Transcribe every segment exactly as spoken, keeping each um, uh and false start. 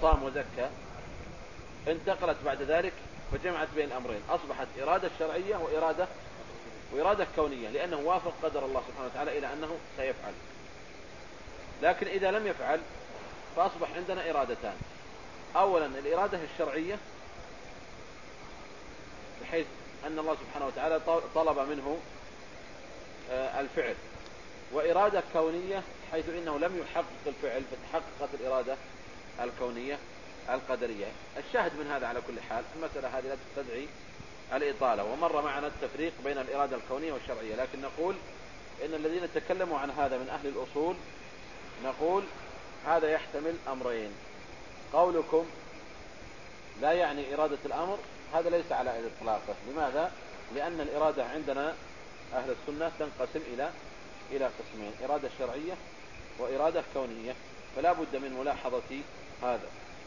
صام وزكى انتقلت بعد ذلك فجمعت بين الأمرين، أصبحت إرادة شرعية وإرادة وإرادة كونية، لأنه وافق قدر الله سبحانه وتعالى إلى أنه سيفعل. لكن إذا لم يفعل فأصبح عندنا إرادتان. أولا الإرادة الشرعية بحيث أن الله سبحانه وتعالى طلب منه الفعل، وإرادة كونية حيث إنه لم يحقق الفعل فتحققت الإرادة الكونية القدرية. الشاهد من هذا على كل حال المسألة هذه لا تستدعي الإطالة، ومر معنا التفريق بين الإرادة الكونية والشرعية، لكن نقول إن الذين تكلموا عن هذا من أهل الأصول نقول هذا يحتمل أمرين. قولكم لا يعني إرادة الأمر هذا ليس على إطلاقه. لماذا؟ لأن الإرادة عندنا أهل السنة تنقسم إلى إلى قسمين، إرادة شرعية وإرادة كونية، فلا بد من ملاحظة هذا.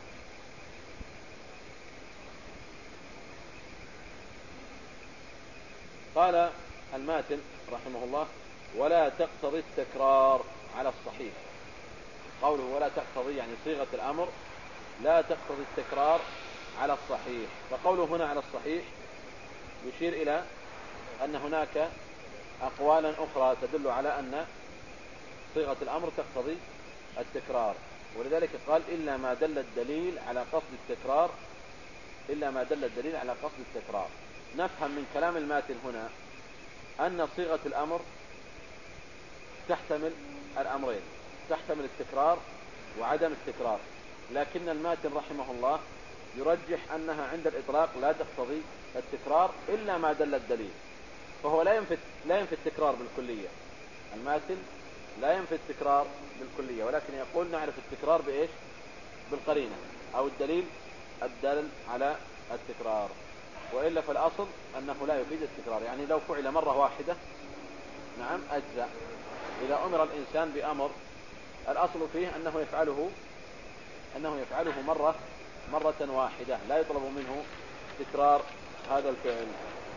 قال الماتن رحمه الله ولا تقتضي التكرار على الصحيح. قوله ولا تقتضي يعني صيغة الأمر لا تقتضي التكرار على الصحيح، فقوله هنا على الصحيح يشير إلى أن هناك أقوالا أخرى تدل على أن صيغة الأمر تقتضي التكرار، ولذلك قال إلا ما دل الدليل على قصد التكرار إلا ما دل الدليل على قصد التكرار. نفهم من كلام الماتن هنا أن صيغة الأمر تحتمل الأمرين، تحتمل التكرار وعدم التكرار، لكن الماتن رحمه الله يرجح أنها عند الإطلاق لا تقتضي التكرار إلا ما دل الدليل، فهو لا ينفي لا ينفي التكرار بالكلية. الماتن لا ينفي التكرار بالكلية، ولكن يقول نعرف التكرار بإيش؟ بالقرينة أو الدليل الدال على التكرار، وإلا فالأصل أنه لا يفيد التكرار. يعني لو فعل مرة واحدة نعم أجزاء. إذا أمر الإنسان بأمر الأصل فيه أنه يفعله أنه يفعله مرة مرة واحدة، لا يطلب منه تكرار هذا الفعل.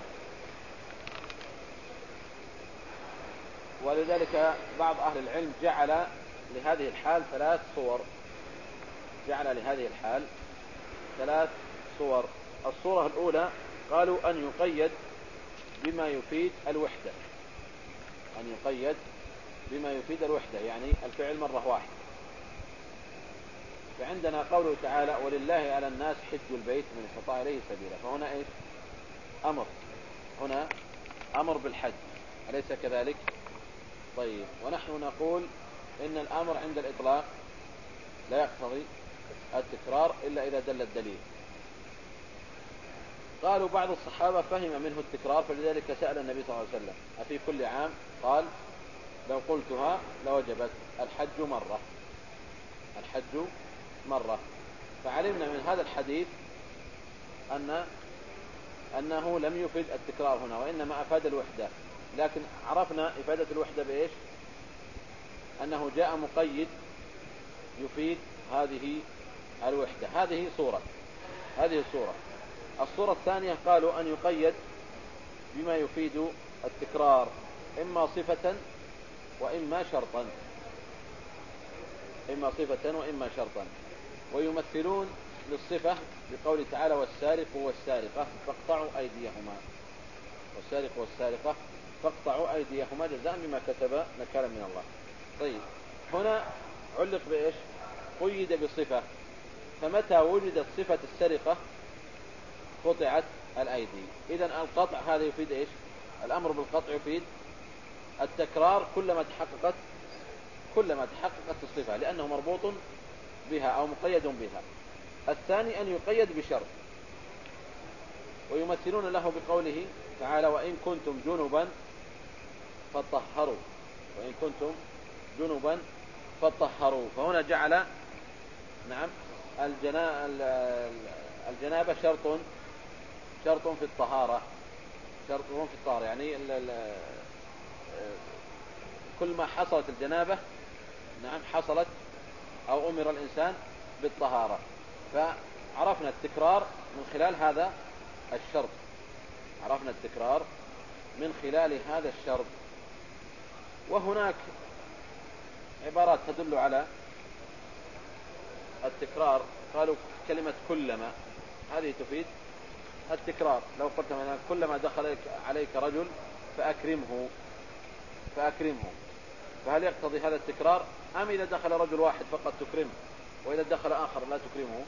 ولذلك بعض أهل العلم جعل لهذه الحال ثلاث صور جعل لهذه الحال ثلاث صور. الصورة الأولى قالوا أن يقيد بما يفيد الوحدة، أن يقيد بما يفيد الوحدة يعني الفعل مرة واحدة. فعندنا قوله تعالى ولله على الناس حج البيت من استطاع إليه سبيلا، فهنا إيش؟ أمر، هنا أمر بالحج، أليس كذلك؟ طيب، ونحن نقول إن الأمر عند الإطلاق لا يقتضي التكرار إلا إذا دل الدليل. قالوا بعض الصحابة فهم منه التكرار فلذلك سأل النبي صلى الله عليه وسلم أفي كل عام؟ قال لو قلتها لوجبت الحج مرة الحج مرة. فعلمنا من هذا الحديث أن أنه لم يفيد التكرار هنا وإنما أفاد الوحدة، لكن عرفنا إفادة الوحدة بإيش؟ أنه جاء مقيد يفيد هذه الوحدة. هذه صورة هذه الصورة الصورة الثانية قالوا أن يقيد بما يفيد التكرار إما صفة وإما شرطا إما صفة وإما شرطا ويمثلون للصفة بقول تعالى والسارق والسارقة فاقطعوا أيديهما والسارق والسارقة فاقطعوا أيديهما جزاء بما كتب نكالا من الله. طيب، هنا علق بإيش؟ قيد بصفة، فمتى وجدت صفة السرقة قطعت الأيدي. إذن القطع هذا يفيد إيش؟ الأمر بالقطع يفيد التكرار كلما تحققت كلما تحققت الصفة لأنه مربوط بها أو مقيد بها. الثاني أن يقيد بشرط، ويمثلون له بقوله تعالى وإن كنتم جنبا فطهروا وإن كنتم جنبا فطهروا. فهنا جعل نعم الجنا... الجنابة شرط شرط في الطهارة شرط في الطهارة يعني ال... ال... كل ما حصلت الجنابة نعم حصلت أو أمر الإنسان بالطهارة. فعرفنا التكرار من خلال هذا الشرط عرفنا التكرار من خلال هذا الشرط. وهناك عبارات تدل على التكرار قالوا كلمة كلما هذه تفيد التكرار. لو قلت مثلا كلما دخل عليك رجل فأكرمه فأكرمه فهل يقتضي هذا التكرار أم إذا دخل رجل واحد فقط تكرمه وإذا دخل آخر لا تكرمه؟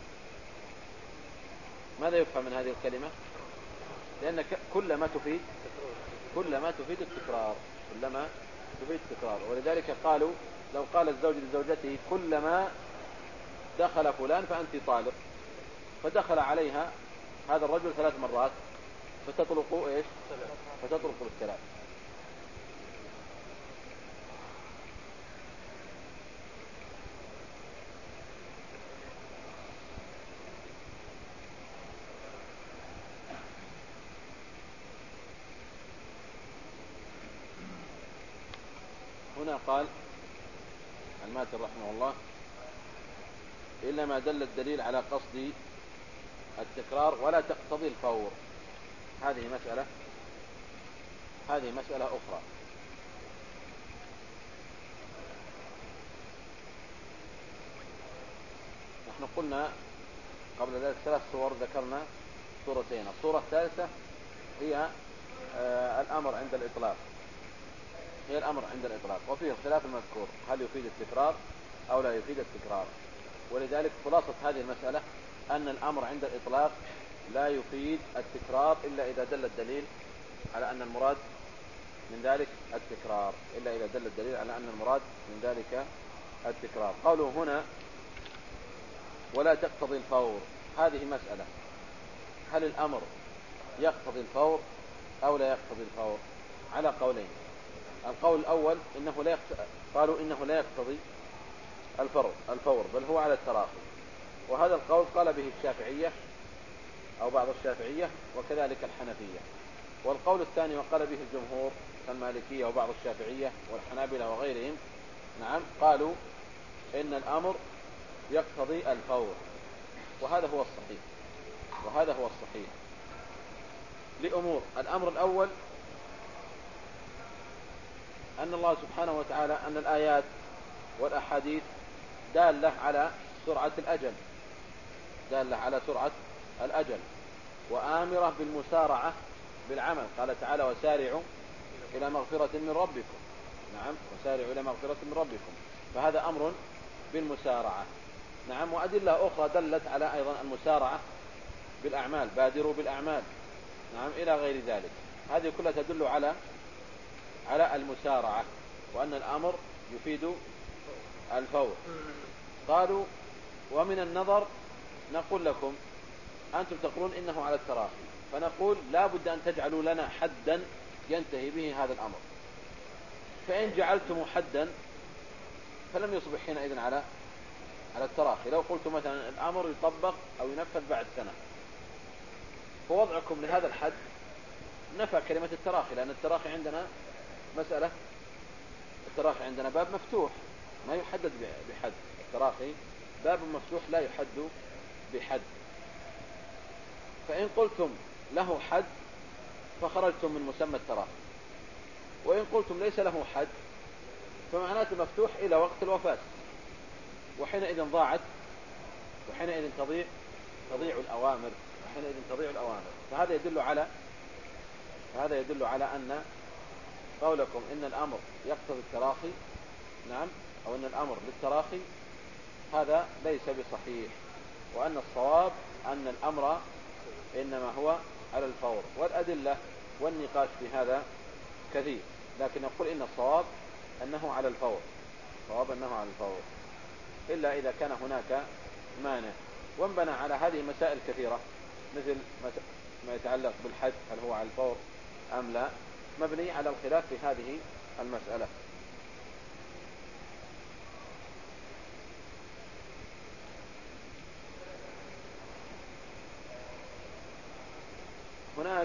ماذا يفهم من هذه الكلمة؟ لأن كلما تفيد كلما تفيد التكرار كلما تفيد التكرار. ولذلك قالوا لو قال الزوج لزوجته كلما دخل فلان فأنت طالق، فدخل عليها هذا الرجل ثلاث مرات فتطلق إيش؟ فتطلق بالثلاث. هنا قال الماتن رحمه الله إلا ما دل الدليل على قصد التكرار ولا تقتضي الفور. هذه مسألة هذه مسألة أخرى. نحن قلنا قبل ذلك ثلاث صور ذكرنا صورتين. الصورة الثالثة هي آه الأمر عند الإطلاق هي الأمر عند الإطلاق وفيه الخلاف المذكور هل يفيد التكرار أو لا يفيد التكرار. ولذلك خلاصة هذه المسألة أن الأمر عند الإطلاق لا يفيد التكرار إلا إذا دل الدليل على أن المراد من ذلك التكرار إلا إذا دل الدليل على أن المراد من ذلك التكرار. قالوا هنا ولا تقتضي الفور. هذه مسألة هل الأمر يقتضي الفور أو لا يقتضي الفور؟ على قولين. القول الأول إنه لا يقتضي قالوا إنه لا يقتضي الفور الفور بل هو على التراخي، وهذا القول قال به الشافعية أو بعض الشافعية وكذلك الحنفية. والقول الثاني وقال به الجمهور كالمالكية وبعض الشافعية والحنابلة وغيرهم نعم قالوا إن الأمر يقتضي الفور، وهذا هو الصحيح وهذا هو الصحيح لأمور. الأمر الأول أن الله سبحانه وتعالى أن الآيات والأحاديث دالة على سرعة الأجل دالة على سرعة الأجل وآمرة بالمسارعة بالعمل. قال تعالى وسارعوا إلى مغفرة من ربكم نعم وسارعوا إلى مغفرة من ربكم، فهذا أمر بالمسارعة نعم. وأدلة أخرى دلت على أيضا المسارعة بالأعمال بادروا بالأعمال نعم إلى غير ذلك. هذه كلها تدل على على المسارعة وأن الأمر يفيد الفور. قالوا ومن النظر نقول لكم أنتم تقولون إنه على التراخي، فنقول لا بد أن تجعلوا لنا حدا ينتهي به هذا الأمر، فإن جعلتم حدا فلم يصبح حينئذ على على التراخي. لو قلت مثلا الأمر يطبق أو ينفذ بعد سنة فوضعكم لهذا الحد نفى كلمة التراخي، لأن التراخي عندنا مسألة التراخي عندنا باب مفتوح ما يحدد بحد. التراخي باب مفتوح لا يحد بحد، فإن قلتم له حد فخرجتم من مسمى التراخي، وإن قلتم ليس له حد فمعناته مفتوح إلى وقت الوفاة، وحينئذ ضاعت وحينئذ تضيع تضيع الأوامر وحينئذ تضيع الأوامر. فهذا يدل على هذا يدل على أن قولكم إن الأمر يقتضي التراخي نعم أو أن الأمر للتراخي هذا ليس بصحيح، وأن الصواب أن الأمر إنما هو على الفور. والأدلة والنقاش في هذا كثير، لكن نقول إن الصواب أنه على الفور الصواب أنه على الفور إلا إذا كان هناك مانع. وانبنى على هذه مسائل كثيرة مثل ما يتعلق بالحد هل هو على الفور أم لا، مبني على الخلاف في هذه المسألة. هناك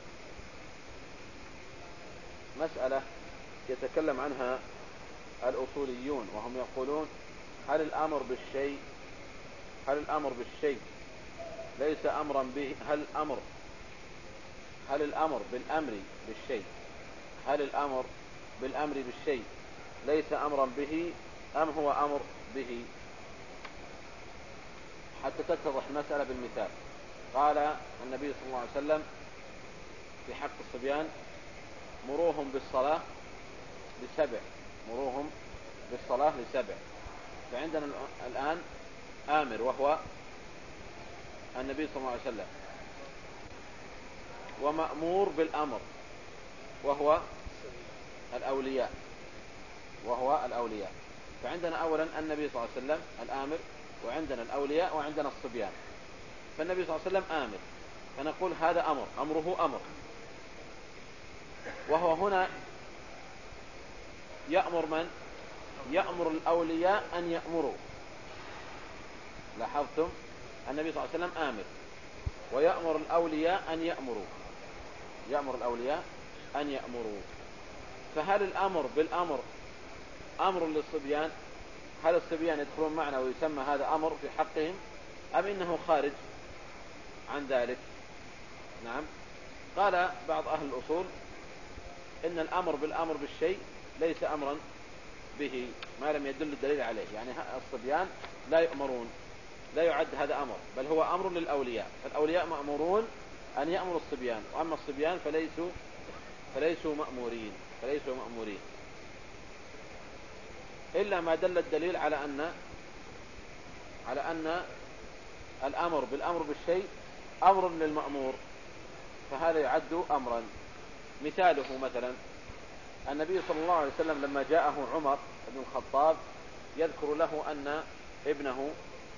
مسألة يتكلم عنها الأصوليون وهم يقولون هل الأمر بالشيء هل الأمر بالشيء ليس أمرا به هل الأمر هل الأمر بالأمر بالشيء هل الأمر بالأمر بالشيء ليس أمرا به أم هو أمر به؟ حتى تتضح المسألة بالمثال. قال النبي صلى الله عليه وسلم في حق الصبيان مروهم بالصلاة لسبع، مروهم بالصلاة لسبع. فعندنا الآن آمر وهو النبي صلى الله عليه وسلم، ومأمور بالأمر وهو الأولياء وهو الأولياء. فعندنا أولا النبي صلى الله عليه وسلم الآمر، وعندنا الأولياء، وعندنا الصبيان. فالنبي صلى الله عليه وسلم آمر، فنقول هذا أمر، أمره أمر، وهو هنا يأمر من؟ يأمر الأولياء أن يأمروا. لاحظتم النبي صلى الله عليه وسلم آمر، ويأمر الأولياء أن يأمروا، يأمر الأولياء أن يأمروا. فهل الأمر بالأمر أمر للصبيان؟ هل الصبيان يدخلون معنا ويسمى هذا أمر في حقهم، أم إنه خارج عن ذلك؟ نعم. قال بعض أهل الأصول إن الأمر بالأمر بالشيء ليس أمرا به ما لم يدل الدليل عليه. يعني الصبيان لا يؤمرون، لا يعد هذا أمر، بل هو أمر للأولياء. فالأولياء مأمورون أن يأمروا الصبيان، وأما الصبيان فليسوا فليسوا مأمورين فليسوا مأمورين إلا ما دل الدليل على أن على أن الأمر بالأمر بالشيء أمر للمأمور، فهذا يعد أمرا. مثاله مثلا النبي صلى الله عليه وسلم لما جاءه عمر بن الخطاب يذكر له أن ابنه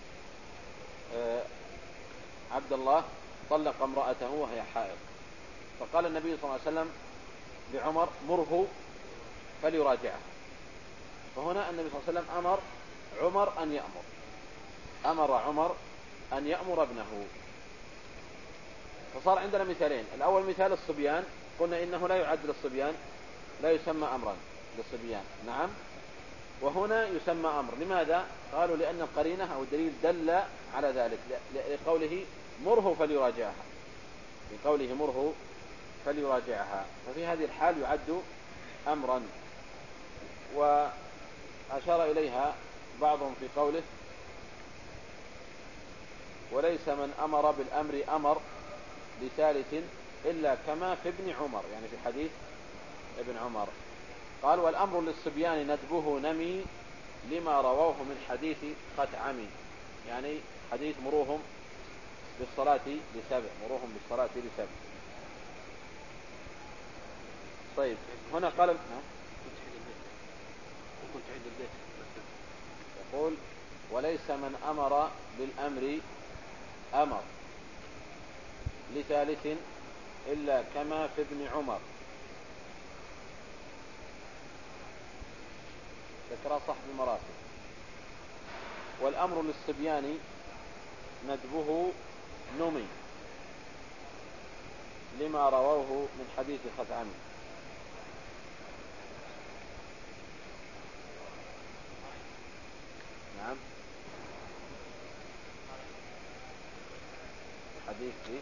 عبد الله طلق امرأته وهي حائض، فقال النبي صلى الله عليه وسلم لعمر مره فليراجعها. فهنا النبي صلى الله عليه وسلم أمر عمر أن يأمر أمر عمر أن يأمر ابنه. فصار عندنا مثالين. الأول مثال الصبيان، قلنا إنه لا يعد للصبيان، لا يسمى أمرا للصبيان. نعم. وهنا يسمى أمر. لماذا؟ قالوا لأن القرينة أو الدليل دل على ذلك، لقوله مره فليراجعها، لقوله مره فليراجعها. ففي هذه الحال يعد أمرا. وأشار إليها بعضهم في قوله وليس من أمر بالأمر أمر لثالث إلا كما في ابن عمر، يعني في حديث ابن عمر. قال والأمر للصبيان ندبه نمي لما رووه من حديث خثعمي، يعني حديث مروهم بالصلاة لسبع، مروهم بالصلاة لسبع. طيب هنا قال يقول وليس من أمر بالأمر أمر لثالث إلا كما في ابن عمر. ذكر صاحب المراتب. والأمر للصبيان ندبه نمي لما رووه من حديث خثعمي. نعم. حديث دي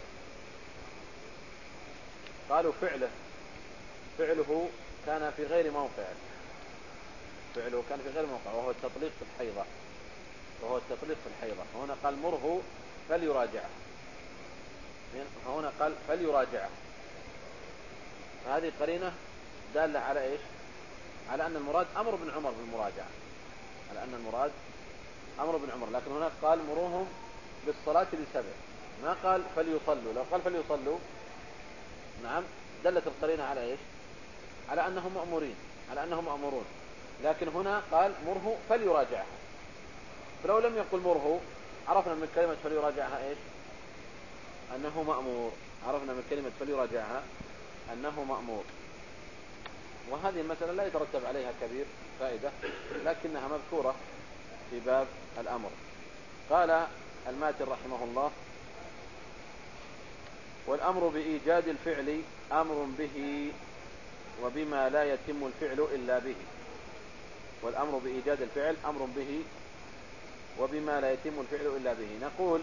قالوا فعله فعله كان في غير موقعه فعله كان في غير موقعه وهو التطليق في الحيضة وهو التطليق في الحيضة. فهنا قال مره فليراجعه، فهنا قال فليراجعه. فهذه قرينة دالة على إيش؟ على أن المراد أمر ابن عمر بالمراجعة، على أن المراد أمر ابن عمر. لكن هناك قال مروهم بالصلاة لسبع، ما قال فليصلوا. لو قال فليصلوا نعم دلت القرينة على إيش؟ على أنهم مأمورين، على أنهم مأمورون. لكن هنا قال مره فليراجعها. فلو لم يقل مره عرفنا من كلمة فليراجعها إيش؟ أنه مأمور. عرفنا من كلمة فليراجعها أنه مأمور. وهذه المسألة لا يترتب عليها كبير فائدة، لكنها مذكورة في باب الأمر. قال الماتن رحمه الله والأمر بإيجاد الفعل أمر به وبما لا يتم الفعل إلا به. والأمر بإيجاد الفعل أمر به وبما لا يتم الفعل إلا به. نقول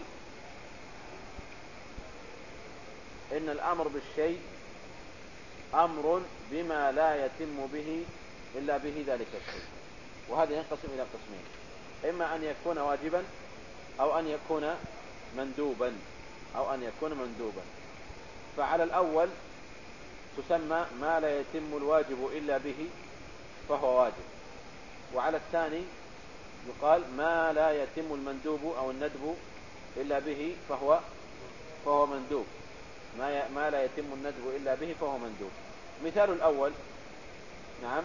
إن الأمر بالشيء أمر بما لا يتم به إلا به ذلك الشيء. وهذا ينقسم إلى قسمين: إما أن يكون واجبا أو أن يكون مندوبا أو أن يكون مندوبا. فعلى الأول تسمى ما لا يتم الواجب إلا به فهو واجب، وعلى الثاني يقال ما لا يتم المندوب أو الندب إلا به فهو فهو مندوب. ما ما لا يتم الندب إلا به فهو مندوب. مثال الأول، نعم،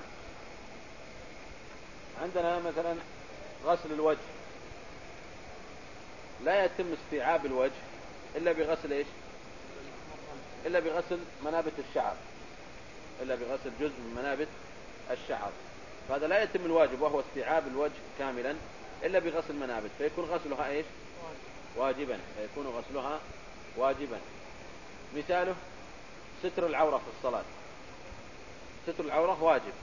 عندنا مثلا غسل الوجه، لا يتم استيعاب الوجه إلا بغسل إيش؟ إلا بغسل منابت الشعر، إلا بغسل جزء من منابت الشعر. فهذا لا يتم الواجب وهو استيعاب الوجه كاملا إلا بغسل منابت، فيكون غسلها إيش؟ واجبا، فيكون غسلها واجبا. مثاله ستر العورة في الصلاة، ستر العورة واجب،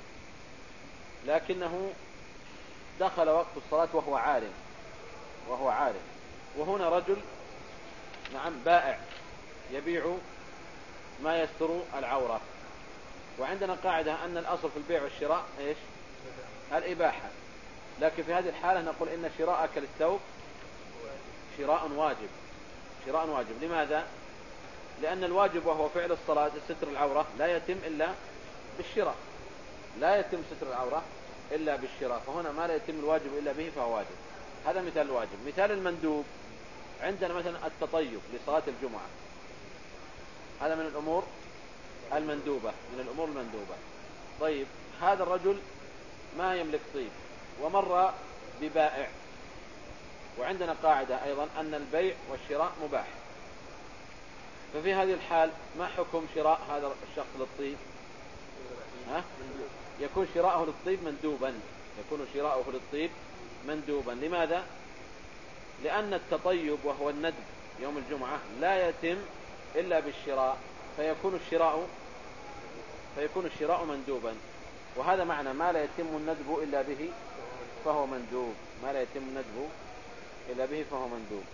لكنه دخل وقت الصلاة وهو عارم وهو عارم وهنا رجل، نعم، بائع يبيع ما يستر العورة، وعندنا قاعدة أن الأصل في البيع والشراء إيش؟ الإباحة. لكن في هذه الحالة نقول إن شراءك للثوب شراء واجب، شراء واجب. لماذا؟ لأن الواجب وهو فعل الصلاة ستر العورة لا يتم إلا بالشراء، لا يتم ستر العورة إلا بالشراء، فهنا ما لا يتم الواجب إلا به فهو واجب. هذا مثال الواجب. مثال المندوب، عندنا مثلا التطيب لصلاة الجمعة، هذا من الأمور المندوبة، من الأمور المندوبة. طيب، هذا الرجل ما يملك طيب ومر ببائع، وعندنا قاعدة أيضا أن البيع والشراء مباح، ففي هذه الحال ما حكم شراء هذا الشخص للطيب؟ ها؟ يكون شراءه للطيب مندوبا، يكون شراءه للطيب مندوبا. لماذا؟ لأن التطيب وهو الندب يوم الجمعة لا يتم إلا بالشراء، فيكون الشراء فيكون الشراء مندوبا. وهذا معنى ما لا يتم الندب إلا به فهو مندوب، ما لا يتم الندب إلا به فهو مندوب.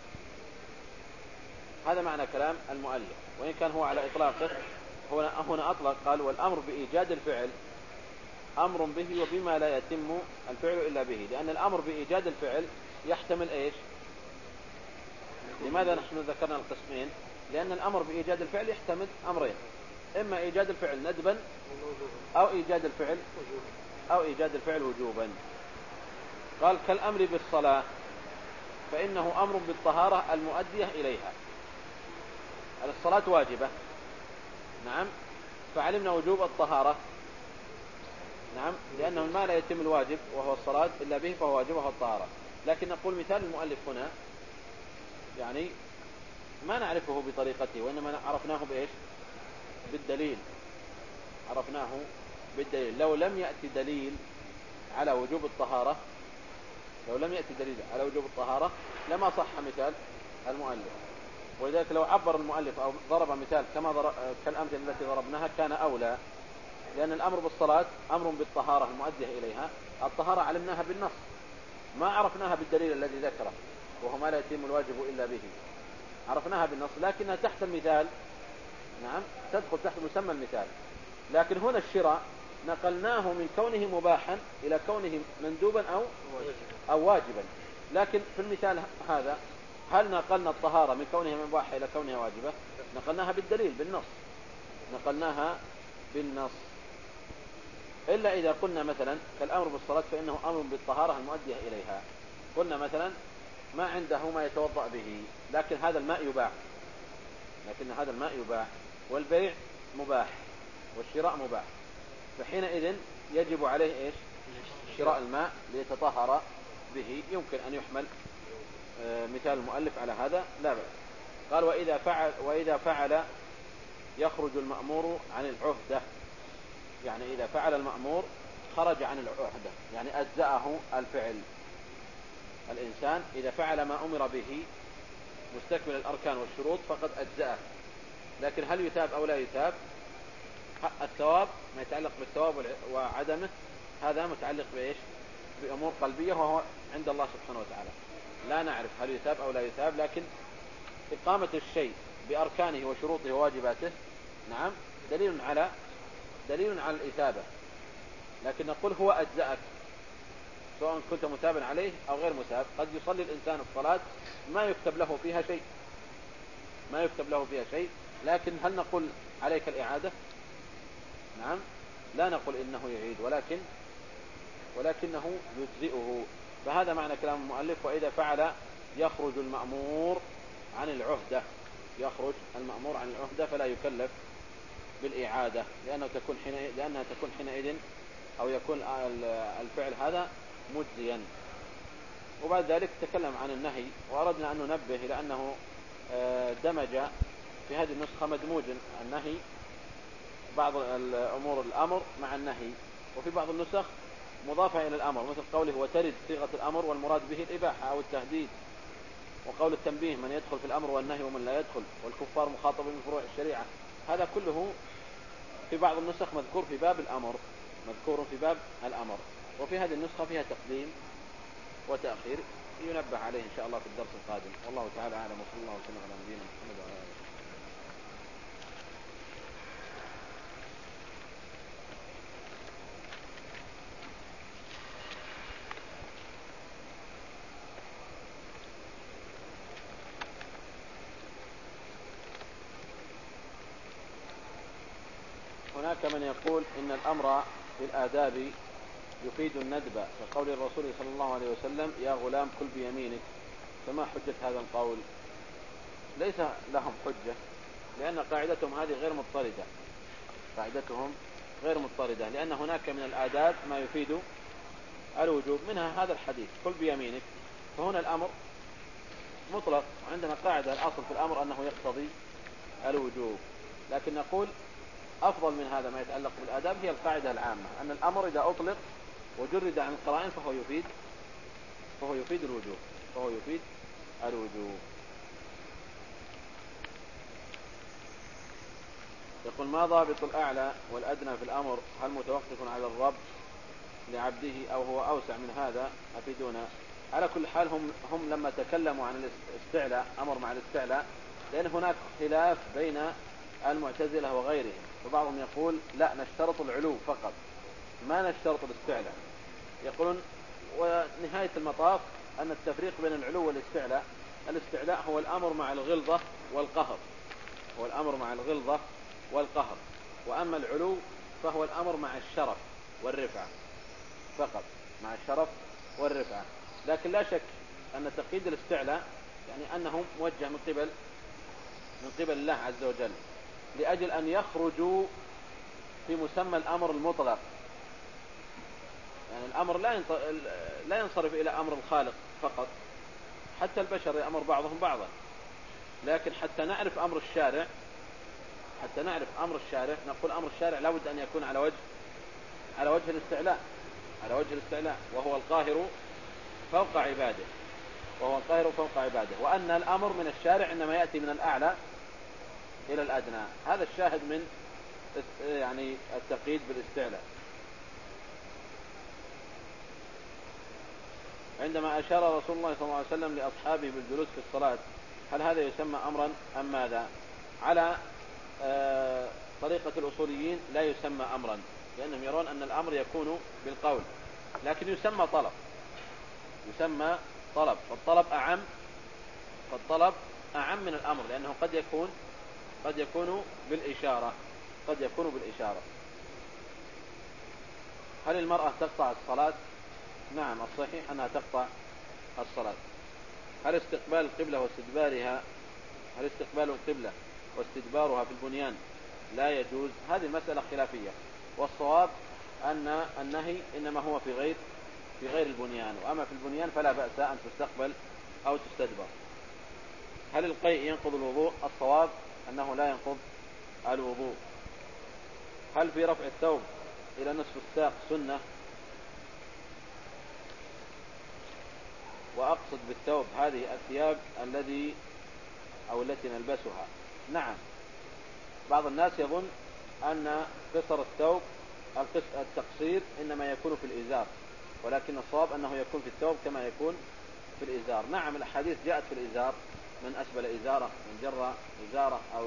هذا معنى كلام المؤلف، وإن كان هو على إطلاقه، هنا هنا أطلق قال والأمر بإيجاد الفعل أمر به وبما لا يتم الفعل إلا به، لأن الأمر بإيجاد الفعل يحتمل إيش؟ لماذا نحن ذكرنا القسمين؟ لأن الأمر بإيجاد الفعل يحتمل أمرين، إما إيجاد الفعل ندبا أو إيجاد الفعل أو إيجاد الفعل وجوبا. قال كالأمر بالصلاة فإنه أمر بالطهارة المؤدية إليها. الصلاة واجبة، نعم، فعلمنا وجوب الطهارة، نعم، لأنه ما لا يتم الواجب وهو الصلاة إلا به فهو واجب وهو الطهارة. لكن نقول مثال المؤلف هنا يعني ما نعرفه بطريقته، وإنما عرفناه بإيش؟ بالدليل، عرفناه بالدليل. لو لم يأتي دليل على وجوب الطهارة لو لم يأتي دليل على وجوب الطهارة لما صح مثال المؤلف. ولذلك لو عبر المؤلف أو ضرب مثال كما ضرب كالأمثلة التي ضربناها كان أولى، لأن الأمر بالصلاة أمر بالطهارة المؤدية إليها. الطهارة علمناها بالنص، ما عرفناها بالدليل الذي ذكره وهو ما لا يتم الواجب إلا به، عرفناها بالنص لكنها تحت المثال، نعم، تدخل تحت مسمى المثال. لكن هنا الشراء نقلناه من كونه مباحا إلى كونه مندوبا أو أو واجبا. لكن في المثال هذا هل نقلنا الطهارة من كونها مباحة إلى كونها واجبة؟ نقلناها بالدليل بالنص، نقلناها بالنص. إلا إذا قلنا مثلا كالأمر بالصلاة فإنه أمر بالطهارة المؤدية إليها، قلنا مثلا ما عنده ما يتوضأ به لكن هذا الماء يباح، لكن هذا الماء يباح والبيع مباح والشراء مباح، فحينئذ يجب عليه إيش؟ شراء الماء ليتطهر به. يمكن أن يحمل مثال المؤلف على هذا لا بأس. قال وإذا فعل, وإذا فعل يخرج المأمور عن العهدة، يعني إذا فعل المأمور خرج عن العهدة، يعني أجزأه الفعل. الإنسان إذا فعل ما أمر به مستكمل الأركان والشروط فقد أجزأه، لكن هل يثاب أو لا يثاب؟ الثواب ما يتعلق بالثواب وعدمه هذا متعلق بإيش؟ بأمور قلبية وهو عند الله سبحانه وتعالى، لا نعرف هل يثاب أو لا يثاب. لكن إقامة الشيء بأركانه وشروطه وواجباته، نعم، دليل على دليل على الإثابة. لكن نقول هو أجزأك، سواء كنت متابعا عليه أو غير متابع. قد يصلي الإنسان الصلاة ما يكتب له فيها شيء ما يكتب له فيها شيء لكن هل نقول عليك الإعادة؟ نعم، لا نقول إنه يعيد، ولكن ولكنه يجزئه. فهذا معنى كلام المؤلف: وإذا فعل يخرج المأمور عن العهدة يخرج المأمور عن العهدة فلا يكلف بالإعادة، لأنه تكون حينئذ لأنها تكون حينئذ أو يكون الفعل هذا مجزيا. وبعد ذلك تكلم عن النهي، وأردنا أن ننبه إلى أنه دمج في هذه النسخة مدموج النهي، بعض الأمور الأمر مع النهي، وفي بعض النسخ مضافة إلى الأمر، مثل قوله وترد صيغة الأمر والمراد به الإباحة أو التهديد، وقول التنبيه: من يدخل في الأمر والنهي ومن لا يدخل، والكفار مخاطبين بفروع الشريعة. هذا كله في بعض النسخ مذكور في باب الأمر مذكور في باب الأمر وفي هذه النسخة فيها تقديم وتأخير ينبه عليه إن شاء الله في الدرس القادم. والله تعالى أعلم، وصلى الله وسلم على نبينا محمد وعلى آله. هناك من يقول إن الأمر في الآداب يفيد الندب، كقول الرسول صلى الله عليه وسلم: يا غلام كل بيمينك. فما حجة هذا القول؟ ليس لهم حجة، لأن قاعدتهم هذه غير مضطردة قاعدتهم غير مضطردة لأن هناك من الآداب ما يفيد الوجوب، منها هذا الحديث: كل بيمينك. فهنا الأمر مطلق، وعندنا قاعدة الأصل في الأمر أنه يقتضي الوجوب، لكن نقول أفضل من هذا ما يتعلق بالآداب هي القاعدة العامة أن الأمر إذا أطلق وجرد عن القرائن فهو يفيد فهو يفيد الوجوب فهو يفيد الوجوب. يقول: ما ضابط الأعلى والأدنى في الأمر؟ هل متوقف على الرب لعبده أو هو أوسع من هذا؟ أفيدونا. على كل حال هم, هم لما تكلموا عن الاستعلاء، أمر مع الاستعلاء، لأن هناك خلاف بين المعتزلة وغيرهم، فبعضهم يقول: لا، نشترط العلو فقط ما نشترط الاستعلاء. يقولون ونهاية المطاف أن التفريق بين العلو والاستعلاء، الاستعلاء هو الأمر مع الغلظة والقهر هو الأمر مع الغلظة والقهر وأما العلو فهو الأمر مع الشرف والرفعة فقط مع الشرف والرفعة. لكن لا شك أن تقييد الاستعلاء يعني أنه موجه من قبل من قبل الله عز وجل، لأجل أن يخرجوا في مسمى الأمر المطلق. يعني الأمر لا لا ينصرف إلى أمر الخالق فقط، حتى البشر يأمر بعضهم بعضا، لكن حتى نعرف أمر الشارع حتى نعرف أمر الشارع نقول أمر الشارع لابد أن يكون على وجه على وجه الاستعلاء على وجه الاستعلاء وهو القاهر فوق عباده وهو القاهر فوق عباده وأن الأمر من الشارع إنما يأتي من الأعلى إلى الأدنى. هذا الشاهد من يعني التقييد بالاستعلاء. عندما أشار رسول الله صلى الله عليه وسلم لأصحابه بالجلوس في الصلاة، هل هذا يسمى أمرا أم ماذا؟ على آه طريقة الأصوليين لا يسمى أمرا، لأنهم يرون أن الأمر يكون بالقول، لكن يسمى طلب يسمى طلب فالطلب أعم فالطلب أعم من الأمر، لأنه قد يكون قد يكون بالإشارة قد يكون بالإشارة. هل المرأة تقطع الصلاة؟ نعم، الصحيح أنها تقطع الصلاة. هل استقبال القبلة واستدبارها هل استقبال القبلة واستدبارها في البنيان لا يجوز؟ هذه مسألة خلافية، والصواب أن النهي إنما هو في غير في غير البنيان، وأما في البنيان فلا بأس أن تستقبل أو تستدبر. هل القيء ينقض الوضوء؟ الصواب أنه لا ينقض الوضوء. هل في رفع الثوب إلى نصف الساق سنة؟ وأقصد بالثوب هذه الثياب الذي أو التي نلبسها. نعم، بعض الناس يظن أن قصر الثوب التقصير إنما يكون في الإزار، ولكن الصواب أنه يكون في الثوب كما يكون في الإزار. نعم، الأحاديث جاءت في الإزار: من أسبل إزارة، من جر إزارة أو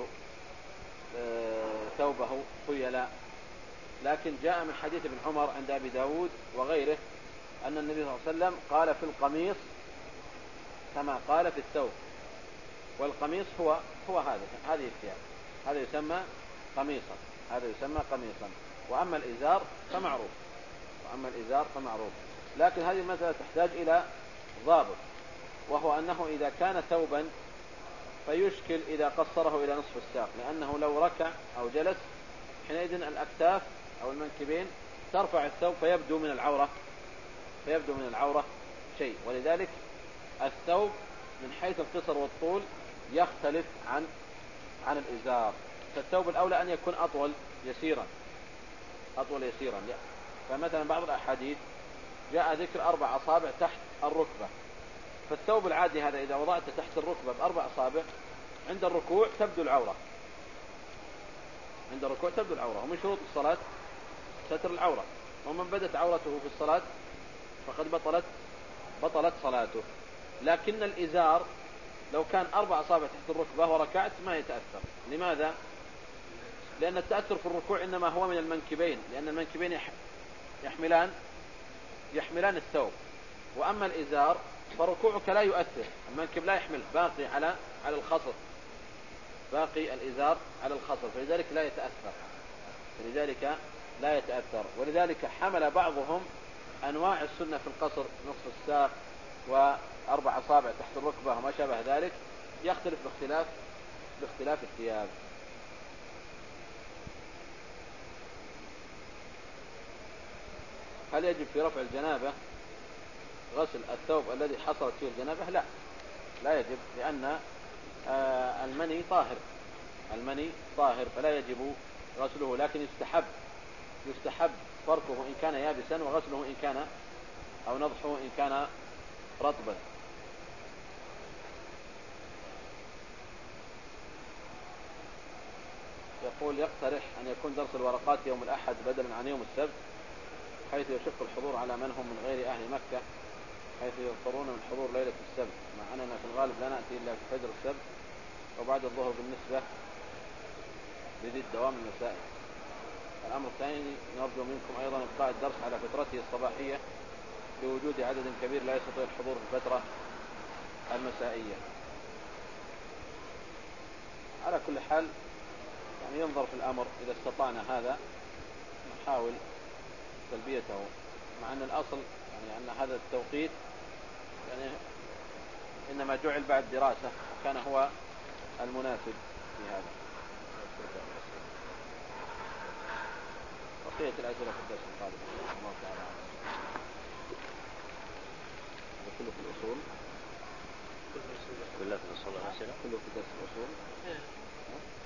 ثوبه خيلا، لكن جاء من حديث ابن عمر عند أبي داود وغيره أن النبي صلى الله عليه وسلم قال في القميص كما قال في الثوب. والقميص هو هو هذا هذه الثياب، هذا يسمى قميصا، هذا يسمى قميصا. وأما الإزار فمعروف، وأما الإزار فمعروف. لكن هذه المسألة تحتاج إلى ضابط، وهو أنه إذا كان ثوبا فيشكل إذا قصره إلى نصف الساق، لأنه لو ركع أو جلس حينئذ الأكتاف أو المنكبين ترفع الثوب فيبدو من العورة فيبدو من العورة شيء. ولذلك الثوب من حيث القصر والطول يختلف عن عن الإزار. فالثوب الأولى أن يكون أطول يسيرا أطول يسيرا فمثلا بعض الأحاديث جاء ذكر أربع أصابع تحت الركبة، فالثوب العادي هذا إذا وضعته تحت الركبة بأربع أصابع عند الركوع تبدو العورة عند الركوع تبدو العورة ومن شروط الصلاة ستر العورة، ومن بدت عورته في الصلاة فقد بطلت بطلت صلاته. لكن الإزار لو كان أربع أصابع تحت الركبة وركعت ما يتأثر. لماذا؟ لأن التأثر في الركوع إنما هو من المنكبين، لأن المنكبين يحملان يحملان الثوب. وأما الإزار فركوعك لا يؤثر، المنكب لا يحمل، باقي على على الخصر، باقي الإزار على الخصر، فلذلك لا يتأثر فلذلك لا يتأثر ولذلك حمل بعضهم أنواع السنة في القصر نصف الساق وأربع أصابع تحت الركبة وما شابه ذلك، يختلف باختلاف باختلاف الثياب. هل يجب في رفع الجنابة غسل الثوب الذي حصلت فيه الجنابة؟ لا لا يجب، لأن المني طاهر المني طاهر فلا يجب غسله، لكن يستحب يستحب فركه إن كان يابسا وغسله إن كان أو نضحه إن كان رطبا. يقول يقترح أن يكون درس الورقات يوم الأحد بدلا عن يوم السبت، حيث يشق الحضور على من هم من غير أهل مكة، حيث يضطرون من الحضور ليلة السبت، مع أننا في الغالب لا نأتي إلا في فجر السبت وبعد الظهر بالنسبة لذي الدوام المسائي. الأمر الثاني نرجو منكم أيضا إبقاء الدرس على فترته الصباحية بوجود عدد كبير لا يستطيع الحضور في الفترة المسائية. على كل حال يعني ينظر في الأمر، إذا استطعنا هذا نحاول تلبيته، مع أن الأصل يعني أن هذا التوقيت يعني إنما جعل بعد دراسة وكان هو المناسب في هذا. بقية الأسئلة في الدرس القادم الله تعالى. هذا كله في الأصول، كله في الأصول، كله في درس الأصول.